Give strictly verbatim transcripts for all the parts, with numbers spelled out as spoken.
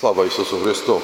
Слава Ісусу Христу!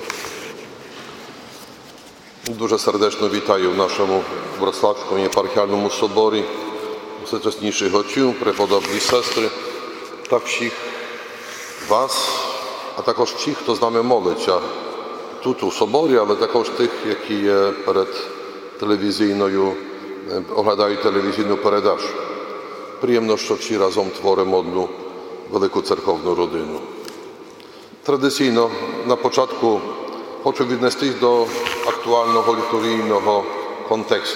Дуже сердечно вітаю в нашому Вроцлавському єпархіальному соборі всечесніших отців, преподобні сестри та всіх вас, а також всіх, хто з нами молиться тут у соборі, але також тих, які є перед телевізійною, оглядають телевізійну передачу. Приємно, що всі разом творимо одну велику церковну родину. Традиційно на початку хочу віднестись до актуального літургійного контексту.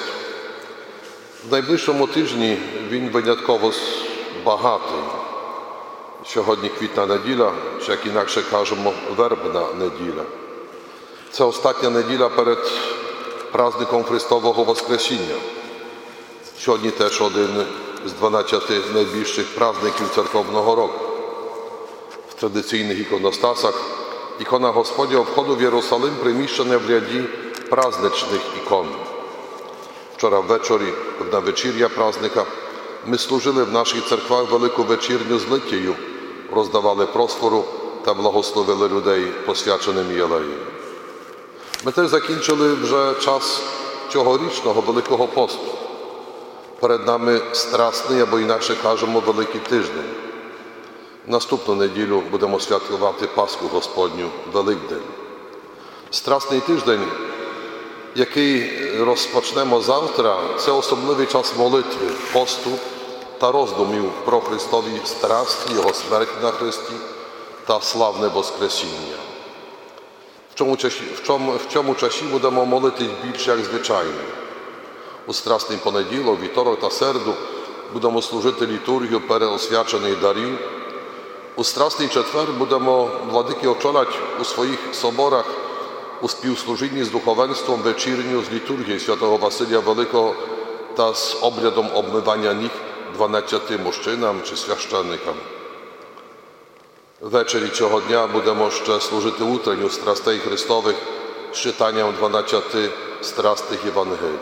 В найближчому тижні він винятково багатий. Сьогодні квітна неділя, чи як інакше кажемо, вербна неділя. Це остання неділя перед праздником Христового Воскресіння. Сьогодні теж один з дванадцяти найбільших праздників церковного року. В традиційних іконостасах ікона Господня входу в Єрусалим приміщена в ряді праздничних ікон. Вчора ввечері, на вечір'я праздника, ми служили в наших церквах велику вечірню з литією, роздавали просфору та благословили людей посвяченим єлеєм. Ми теж закінчили вже час цьогорічного Великого посту. Перед нами страсний, або інакше кажемо, Великий тиждень. Наступну неділю будемо святкувати Пасху Господню, Великдень. Страсний тиждень, який розпочнемо завтра, це особливий час молитви, посту та роздумів про Христові страсті, Його смерть на Христі та славне Воскресіння. В цьому часі, в цьому, в цьому часі будемо молитись більше, як звичайно. У Страсний понеділок, вівторок та середу будемо служити літургію переосвячених дарів. У Страсний четвер будемо владики очолять у своїх соборах у співслужінні з духовенством вечірню з літургії святого Василія Великого та з обрядом обмивання ніг дванадцяти мужчинам чи священникам. Ввечері цього дня будемо ще служити утренню страстей Христових з читанням дванадцяти страстих Євангелій.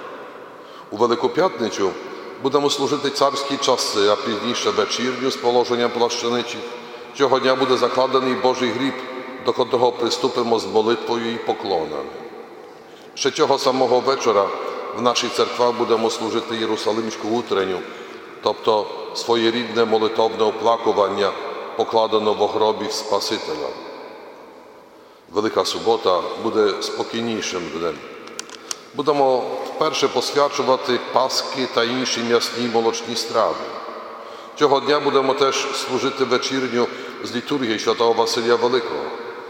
У Велику П'ятницю будемо служити царські часи, а пізніше вечірню з положенням плащаничих. Цього дня буде закладений Божий гріб, до котрого приступимо з молитвою і поклонами. Ще цього самого вечора в нашій церквах будемо служити Єрусалимську утренню, тобто своєрідне молитовне оплакування, покладено в гробі Спасителя. Велика субота буде спокійнішим днем. Будемо вперше посвячувати паски та інші м'ясні молочні страви. Цього дня будемо теж служити вечірню з літургії святого Василія Великого.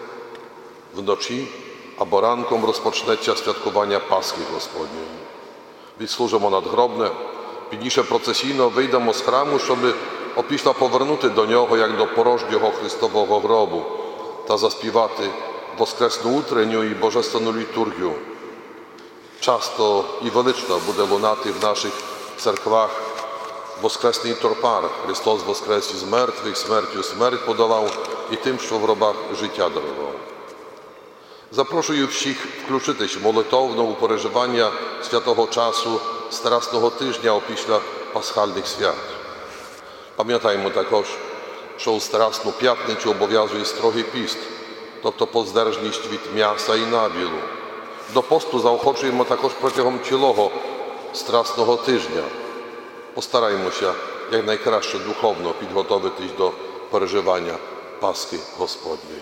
Вночі або ранком розпочнеться святкування Пасхи Господньої. Відслужимо надгробне, пізніше процесійно вийдемо з храму, щоб опісля повернути до нього, як до порожнього Христового гробу, та заспівати воскресну утренню і божественну літургію. Часто і велично буде лунати в наших церквах воскресний торпар. Христос воскрес із мертвих, смертю смерть подолав і тим, що в гробах життя дарував. Запрошую всіх включитись молитовно у переживання святого часу Страсного тижня опісля пасхальних свят. Пам'ятаємо також, що у Страсну п'ятницю обов'язує строгий піст, тобто поздержність від м'яса і набілу. До посту заохочуємо також протягом цілого Страсного тижня. Постараємося якнайкраще духовно підготовитись до переживання Пасхи Господньої.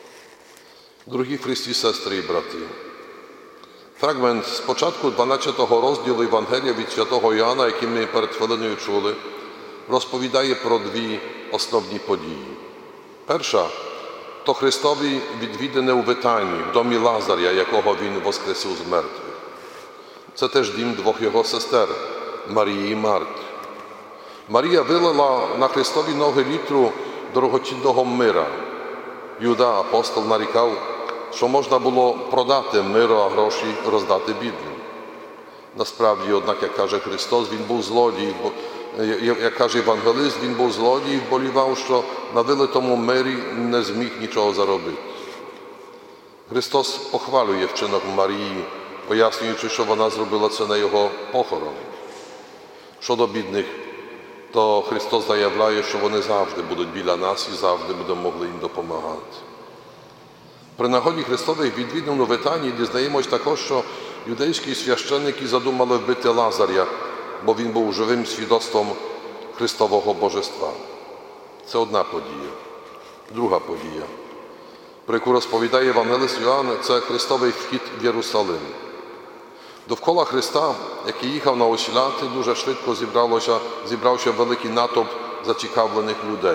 Дорогі в Христі сестри і брати, фрагмент з початку дванадцятого розділу Євангелія від святого Іоанна, який ми перед хвилиною чули, розповідає про дві основні події. Перша – то Христові відвідане у Витанії, в домі Лазаря, якого Він воскресив з мертвих. Це теж дім двох його сестер – Марії і Марти. Марія вилила на Христові ноги літру дорогоцінного мира. Юда, апостол, нарікав, що можна було продати миро, а гроші роздати бідним. Насправді, однак, як каже Христос, Він був злодій, як каже Євангелист, Він був злодій і вболівав, що на вилитому мирі не зміг нічого заробити. Христос похвалює вчинок Марії, пояснюючи, що вона зробила це на Його похорон. Щодо бідних, то Христос заявляє, що вони завжди будуть біля нас і завжди будемо могли їм допомагати. При нагоді Христових відвідин у Витанії дізнаємось також, що юдейські священники задумали вбити Лазаря, бо він був живим свідоцтвом Христового божества. Це одна подія. Друга подія, про яку розповідає євангелист Йоанн, це Христовий вхід в Єрусалим. Довкола Христа, який їхав на осіляти, дуже швидко зібралося, зібрався великий натовп зацікавлених людей.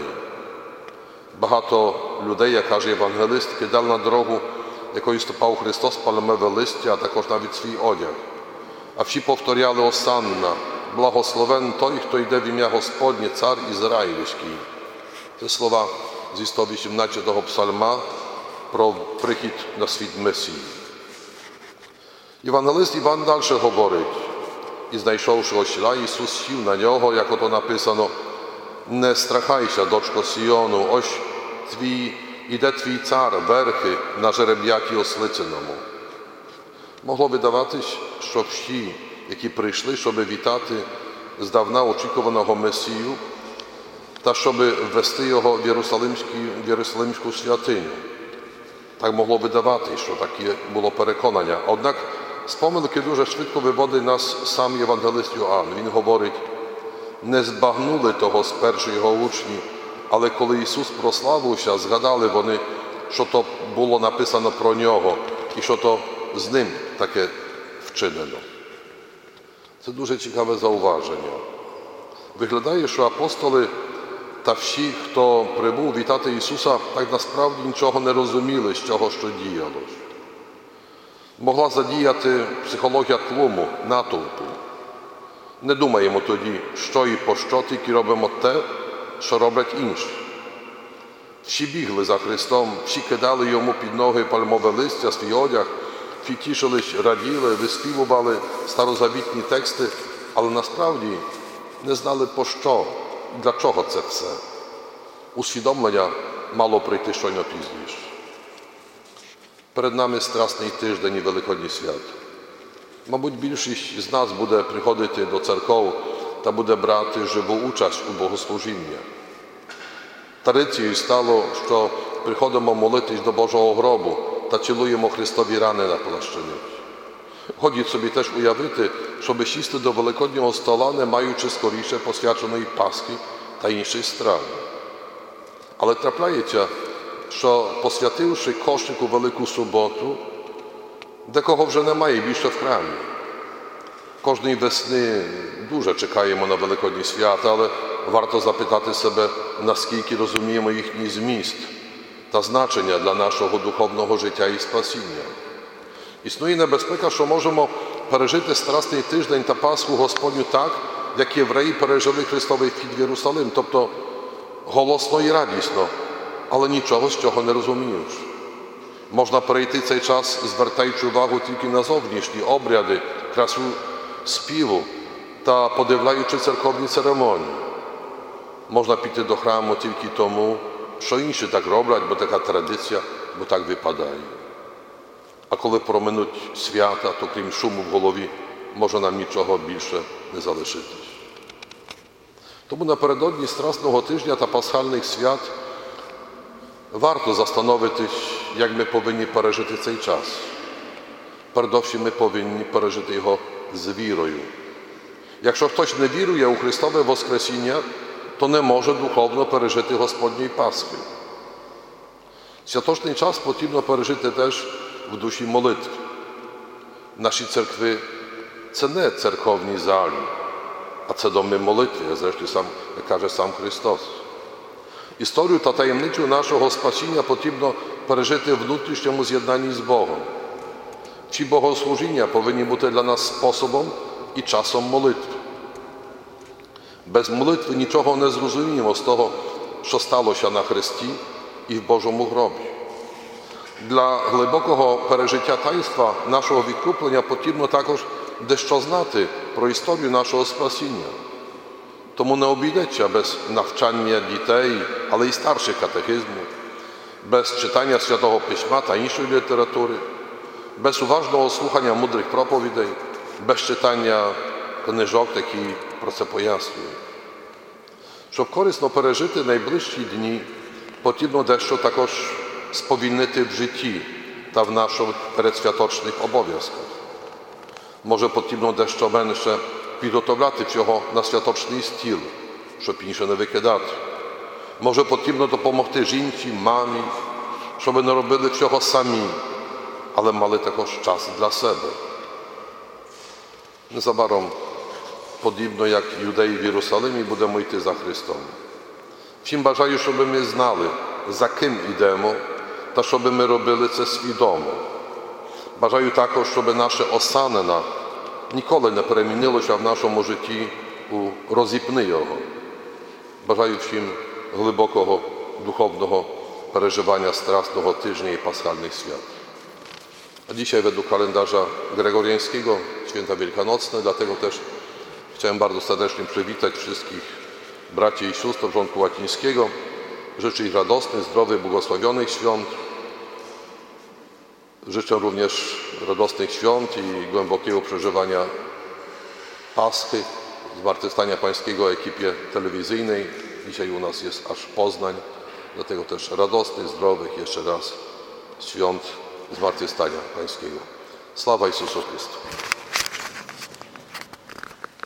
Багато людей, як каже євангелист, кидали на дорогу, якою ступав Христос, пальмове листя, а також навіть свій одяг. А всі повторяли «Осанна», «Благословен той, хто йде в ім'я Господнє, цар Ізраїльський». Це слова зі сто вісімнадцятого псальма про прихід на світ Месії. Євангелист Іван далі говорить: «І знайшовши осіла, Ісус сів на нього, як ото написано: не страхайся, дочко Сіону, ось твій, іде твій цар, верхи на жереб'яті ослицяному». Могло видаватись, що всі, які прийшли, щоб вітати здавна очікуваного Месію, та щоб ввести його в Єрусалимську святиню. Так могло видавати, що таке було переконання. Однак з помилки дуже швидко виводить нас сам євангелист Йоанн. Він говорить: не збагнули того спершу його учні, але коли Ісус прославився, згадали вони, що то було написано про нього і що то з ним таке вчинено. Це дуже цікаве зауваження. Виглядає, що апостоли та всі, хто прибув вітати Ісуса, так насправді нічого не розуміли з цього, що діялось. Могла задіяти психологія тлуму, натовпу. Не думаємо тоді, що і по що, тільки робимо те, що роблять інші. Всі бігли за Христом, всі кидали йому під ноги пальмове листя, свій одяг, всі тішились, раділи, виспівували старозавітні тексти, але насправді не знали по що, для чого це все. Усвідомлення мало прийти щойно пізніше. Перед нами Страсний тиждень і Великодні свята. Мабуть, більшість з нас буде приходити до церков та буде брати живу участь у богослужіння. Традицією стало, що приходимо молитись до Божого гробу та цілуємо Христові рани на плащані. Годі собі теж уявити, щоби сісти до Великоднього стола, не маючи скоріше посвяченої Пасхи та інших страв. Але трапляється, що посвятивши кошик у Велику суботу, декого вже немає більше в храмі. Кожної весни дуже чекаємо на Великодні свята, але варто запитати себе, наскільки розуміємо їхній зміст та значення для нашого духовного життя і спасіння. Існує небезпека, що можемо пережити Страсний тиждень та Пасху Господню так, як євреї пережили Христовий вхід в Єрусалим, тобто голосно і радісно, але нічого з цього не розумієш. Можна перейти цей час, звертаючи увагу тільки на зовнішні обряди, красу співу та подивляючи церковні церемонії. Можна піти до храму тільки тому, що інші так роблять, бо така традиція, бо так випадає. А коли проминуть свята, то крім шуму в голові, може нам нічого більше не залишитись. Тому напередодні Страсного тижня та Пасхальних свят варто застановитись, як ми повинні пережити цей час. Передовсім ми повинні пережити його з вірою. Якщо хтось не вірує у Христове Воскресіння, то не може духовно пережити Господньої Пасхи. Святочний час потрібно пережити теж в душі молитви. Наші церкви – це не церковні залі, а це доми молитви, як зрештою сам, як каже сам Христос. Історію та таємницю нашого спасіння потрібно пережити в внутрішньому з'єднанні з Богом. Ці богослужіння повинні бути для нас способом і часом молитви. Без молитви нічого не зрозуміємо з того, що сталося на Христі і в Божому гробі. Для глибокого пережиття таїнства нашого відкуплення потрібно також дещо знати про історію нашого спасіння. Тому не обійдеться без навчання дітей, але й старших катехизму, без читання Святого Письма та іншої літератури, без уважного слухання мудрих проповідей, без читання книжок, які про це пояснюють. Щоб корисно пережити найближчі дні, потрібно дещо також сповільнити в житті, та в наших передсвяточних обов'язках. Може потрібно дещо менше підготовляти всього на святочний стіл, щоб інше не викидати. Може потрібно допомогти жінці, мамі, щоб не робили всього самі, але мали також час для себе. Незабаром, подібно як юдеї в Єрусалимі, будемо йти за Христом. Всім бажаю, щоб ми знали, за ким йдемо, та щоб ми робили це свідомо. Бажаю також, щоб наше осанина ніколи не перемінилося в нашому житті у розіпни його. Бажаю всім глибокого духовного переживania Strasnego Tyżnia i Paschalnych Świat. A dzisiaj według kalendarza gregoriańskiego święta wielkanocne, dlatego też chciałem bardzo serdecznie przywitać wszystkich braci i sióstr porządku łacińskiego. Życzę ich radosnych, zdrowych, błogosławionych świąt. Życzę również radosnych świąt i głębokiego przeżywania Paschy, Zmartwychwstania Pańskiego ekipie telewizyjnej. Dzisiaj u nas jest aż Poznań, dlatego też radosnych, zdrowych jeszcze raz świąt Zmartwychwstania Pańskiego. Sława Jezusu Chrystu.